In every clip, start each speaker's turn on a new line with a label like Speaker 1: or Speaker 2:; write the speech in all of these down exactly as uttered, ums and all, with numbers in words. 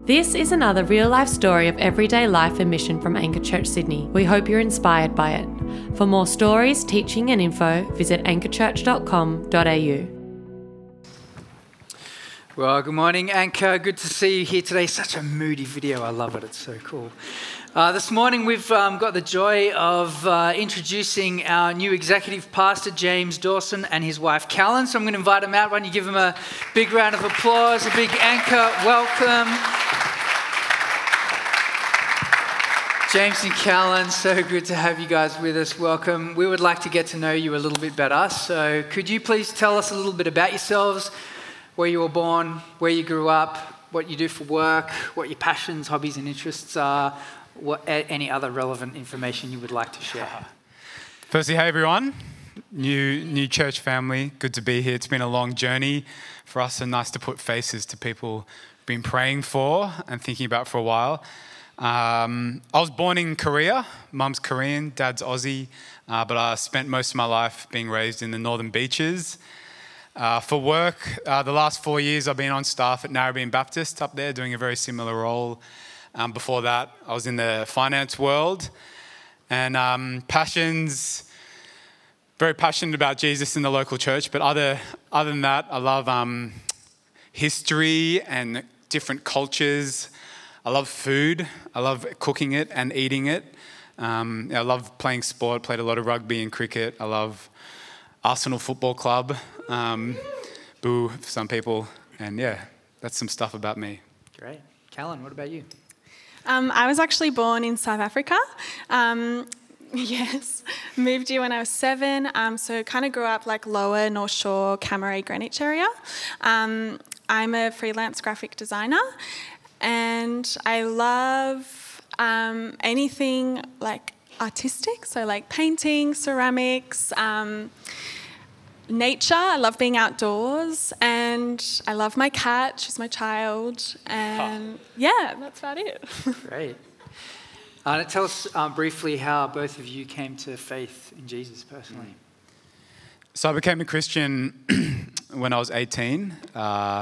Speaker 1: This is another real-life story of everyday life and mission from Anchor Church Sydney. We hope you're inspired by it. For more stories, teaching and info, visit anchor church dot com dot a u.
Speaker 2: Well, good morning, Anchor. Good to see you here today. Such a moody video. I love it. It's so cool. Uh, this morning, we've um, got the joy of uh, introducing our new executive pastor, James Dawson, and his wife, Callan. So I'm going to invite him out. Why don't you give him a big round of applause, a big Anchor welcome. James and Callan, so good to have you guys with us. Welcome. We would like to get to know you a little bit better. So could you please tell us a little bit about yourselves, where you were born, where you grew up, what you do for work, what your passions, hobbies and interests are, what, any other relevant information you would like to share.
Speaker 3: Firstly, hey everyone, new new church family, good to be here. It's been a long journey for us and nice to put faces to people we've been praying for and thinking about for a while. Um, I was born in Korea. Mum's Korean, dad's Aussie, uh, but I spent most of my life being raised in the Northern Beaches. Uh, for work, uh, the last four years I've been on staff at Narrabeen Baptist up there doing a very similar role. Um, before that, I was in the finance world. And um, passions, very passionate about Jesus in the local church. But other, other than that, I love um, history and different cultures. I love food. I love cooking it and eating it. Um, I love playing sport, played a lot of rugby and cricket. I love Arsenal Football Club. Um, boo for some people. And yeah, that's some stuff about me.
Speaker 2: Great. Callan, what about you?
Speaker 4: Um, I was actually born in South Africa. Um, yes, moved here when I was seven. Um, so kind of grew up like lower North Shore, Cammeray, Greenwich area. Um, I'm a freelance graphic designer and I love um, anything like artistic. So like painting, ceramics, um, nature. I love being outdoors and I love my cat. She's my child. And yeah, that's about it.
Speaker 2: Great. Uh, tell us uh, briefly how both of you came to faith in Jesus personally.
Speaker 3: So I became a Christian when I was eighteen. Uh,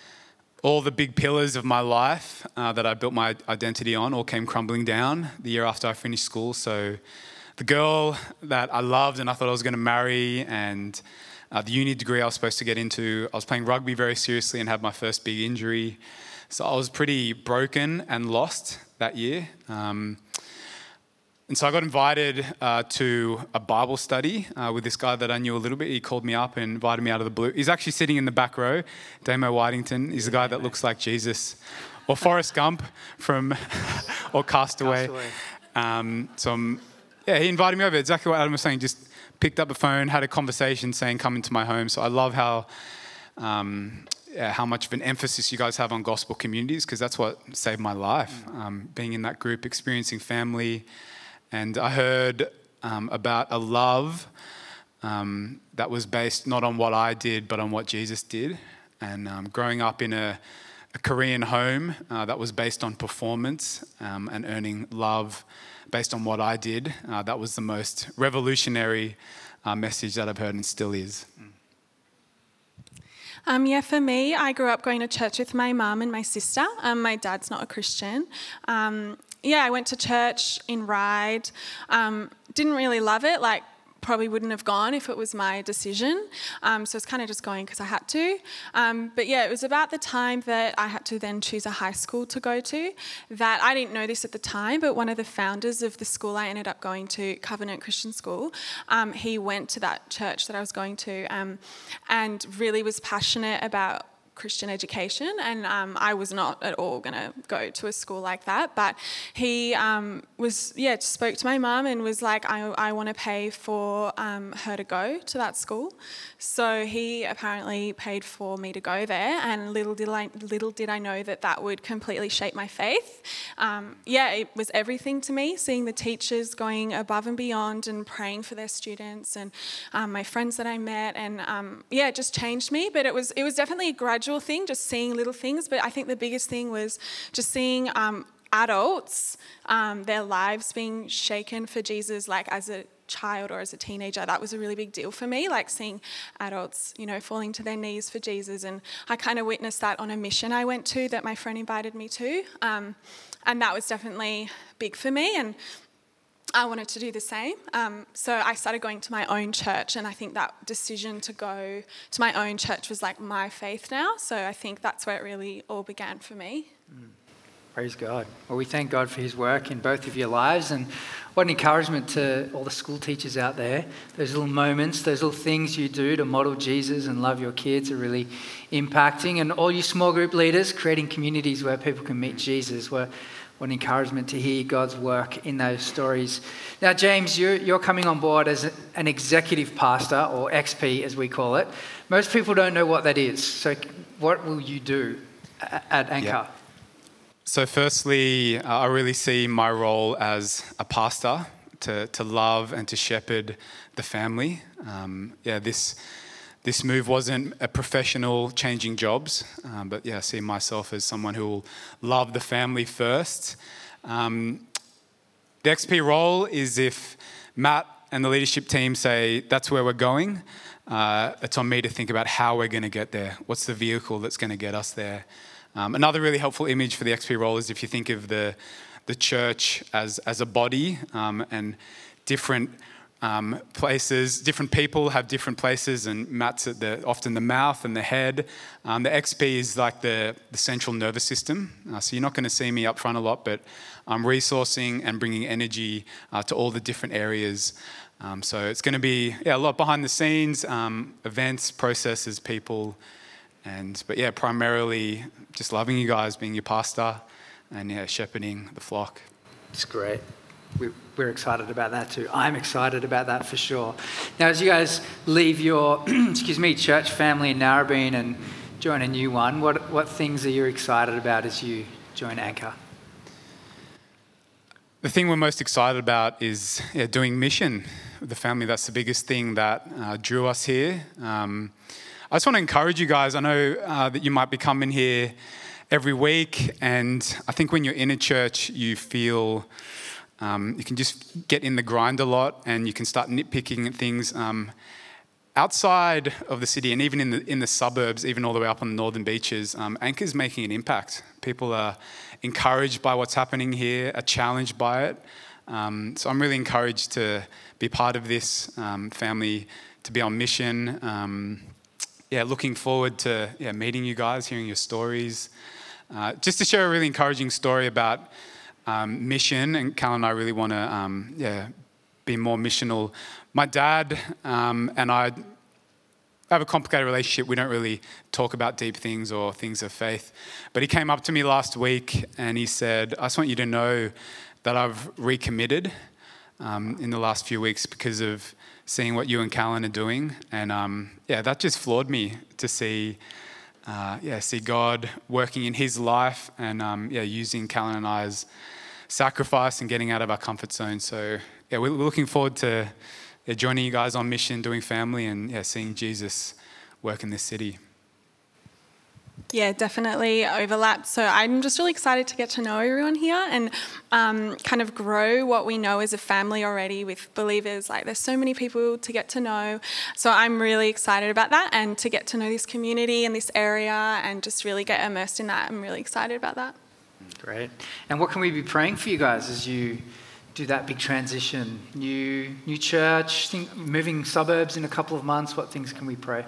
Speaker 3: all the big pillars of my life uh, that I built my identity on all came crumbling down the year after I finished school. So the girl that I loved and I thought I was going to marry and Uh, the uni degree I was supposed to get into, I was playing rugby very seriously and had my first big injury. So I was pretty broken and lost that year. Um, and so I got invited uh, to a Bible study uh, with this guy that I knew a little bit. He called me up and invited me out of the blue. He's actually sitting in the back row. Damo Whitington. He's the guy that looks like Jesus. Or Forrest Gump from, or Castaway.
Speaker 2: Castaway.
Speaker 3: Um, so I'm, yeah, he invited me over. Exactly what Adam was saying, just picked up the phone, had a conversation saying, come into my home. So I love how um, yeah, how much of an emphasis you guys have on gospel communities, because that's what saved my life, um, being in that group, experiencing family. And I heard um, about a love um, that was based not on what I did, but on what Jesus did. And um, growing up in a, a Korean home uh, that was based on performance um, and earning love based on what I did, uh, that was the most revolutionary uh, message that I've heard and still is.
Speaker 4: Um, yeah, for me, I grew up going to church with my mum and my sister. Um, my dad's not a Christian. Um, yeah, I went to church in Ryde. Um, didn't really love it, like probably wouldn't have gone if it was my decision. Um, so it's kind of just going because I had to. Um, but yeah, it was about the time that I had to then choose a high school to go to that I didn't know this at the time, but one of the founders of the school I ended up going to, Covenant Christian School, um, he went to that church that I was going to um, and really was passionate about Christian education, and um, I was not at all going to go to a school like that, but he um, was, yeah, just spoke to my mum and was like, I, I want to pay for um, her to go to that school. So he apparently paid for me to go there, and little did I, little did I know that that would completely shape my faith. Um, yeah, it was everything to me, seeing the teachers going above and beyond and praying for their students, and um, my friends that I met, and um, yeah, it just changed me. But it was it was definitely a gradual thing, just seeing little things. But I think the biggest thing was just seeing um, adults, um, their lives being shaken for Jesus, like as a child or as a teenager, that was a really big deal for me, like seeing adults, you know, falling to their knees for Jesus. And I kind of witnessed that on a mission I went to that my friend invited me to. Um, and that was definitely big for me. And I wanted to do the same. Um, so I started going to my own church, and I think that decision to go to my own church was like my faith now. So I think that's where it really all began for me.
Speaker 2: Mm. Praise God. Well, we thank God for his work in both of your lives, and what an encouragement to all the school teachers out there. Those little moments, those little things you do to model Jesus and love your kids are really impacting. And all you small group leaders creating communities where people can meet Jesus. What an encouragement to hear God's work in those stories. Now, James, you're, you're coming on board as an executive pastor, or X P as we call it. Most people don't know what that is. So what will you do at Anchor?
Speaker 3: Yeah. So firstly, uh, I really see my role as a pastor to, to love and to shepherd the family. Um, yeah, this this move wasn't a professional changing jobs, um, but yeah, I see myself as someone who will love the family first. Um, the X P role is if Matt and the leadership team say, that's where we're going, uh, it's on me to think about how we're going to get there. What's the vehicle that's going to get us there? Um, another really helpful image for the X P role is if you think of the the church as as a body, um, and different um, places, different people have different places, and Matt's at the, often the mouth and the head. Um, the X P is like the, the central nervous system. Uh, so you're not going to see me up front a lot, but I'm resourcing and bringing energy uh, to all the different areas. Um, so it's going to be yeah, a lot behind the scenes, um, events, processes, people. And, but yeah, primarily just loving you guys, being your pastor, and yeah, shepherding the flock.
Speaker 2: It's great. We, we're excited about that too. I'm excited about that for sure. Now, as you guys leave your, excuse me, church family in Narrabeen and join a new one, what what things are you excited about as you join Anchor?
Speaker 3: The thing we're most excited about is yeah, doing mission with the family. That's the biggest thing that uh, drew us here. Um, I just want to encourage you guys. I know uh, that you might be coming here every week, and I think when you're in a church, you feel um, you can just get in the grind a lot, and you can start nitpicking at things. Um, outside of the city, and even in the in the suburbs, even all the way up on the northern beaches, um, Anchor's making an impact. People are encouraged by what's happening here, are challenged by it. Um, so I'm really encouraged to be part of this um, family, to be on mission. Um, Yeah, looking forward to yeah, meeting you guys, hearing your stories. Uh, just to share a really encouraging story about um, mission, and Cal and I really want to um, yeah, be more missional. My dad um, and I have a complicated relationship. We don't really talk about deep things or things of faith. But he came up to me last week and he said, I just want you to know that I've recommitted um, in the last few weeks because of seeing what you and Callan are doing. And um, yeah, that just floored me to see uh, yeah, see God working in his life and um, yeah, using Callan and I as sacrifice and getting out of our comfort zone. So yeah, we're looking forward to yeah, joining you guys on mission, doing family, and yeah, seeing Jesus work in this city.
Speaker 4: Yeah, definitely overlap. So I'm just really excited to get to know everyone here and um, kind of grow what we know as a family already with believers. Like there's so many people to get to know. So I'm really excited about that and to get to know this community and this area and just really get immersed in that. I'm really excited about that.
Speaker 2: Great. And what can we be praying for you guys as you do that big transition? New new church, think, moving suburbs in a couple of months. What things can we pray?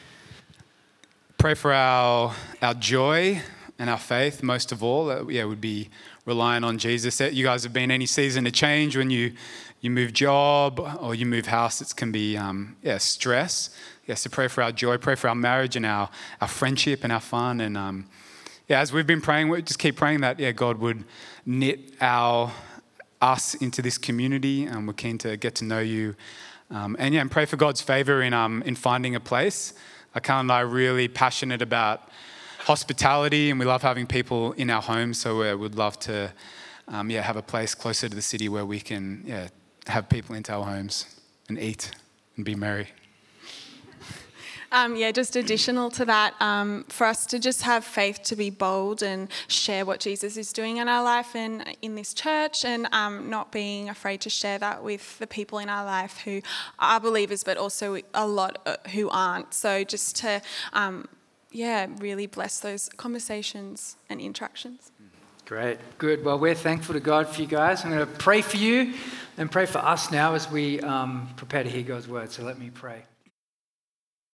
Speaker 3: Pray for our our joy and our faith, most of all. Uh, yeah, would be relying on Jesus. You guys have been any season of change when you you move job or you move house. It can be um, yeah stress. Yeah, so pray for our joy. Pray for our marriage and our our friendship and our fun. And um, yeah, as we've been praying, we just keep praying that yeah God would knit our us into this community, and we're keen to get to know you. Um, and yeah, and pray for God's favor in um in finding a place. Cal and I are really passionate about hospitality, and we love having people in our homes. So we would love to, um, yeah, have a place closer to the city where we can, yeah, have people into our homes and eat and be merry.
Speaker 4: Um, yeah, just additional to that, um, for us to just have faith to be bold and share what Jesus is doing in our life and in this church, and um, not being afraid to share that with the people in our life who are believers, but also a lot who aren't. So just to, um, yeah, really bless those conversations and interactions.
Speaker 2: Great, good. Well, we're thankful to God for you guys. I'm going to pray for you and pray for us now as we um, prepare to hear God's word. So let me pray.